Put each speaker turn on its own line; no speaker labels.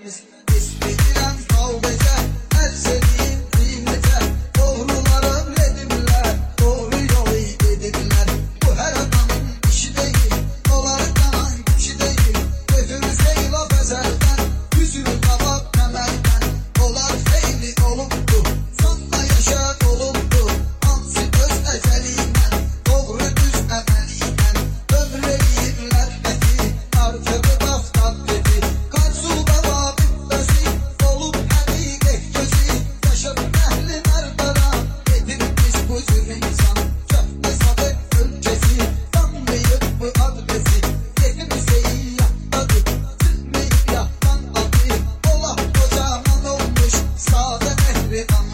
sevgimiz. İspedilen kavgece, her sevdiğin kıymete. Doğruları redimler, doğru yolu edinler. Bu her adamın işi değil, doları kanan kişi değil. Gözümüze laf ezelden, yüzünü kabak temelden. Dolar feyli oluptu, sonra yaşa doluptu. Hamsi öz ezeliyle, doğru düz emeliyle. Ömreyirler beti, artığı daftan beti. Karsuda vabit olup hakikat gözü. Yaşadık ehli merdara, edilmiş bu tür insan. Köhne sadık ülkesi, sanmayıp bu adresi. Yetimize yakladık, silmeyip yahtan adı. Olah kocaman olmuş, sade mehriban.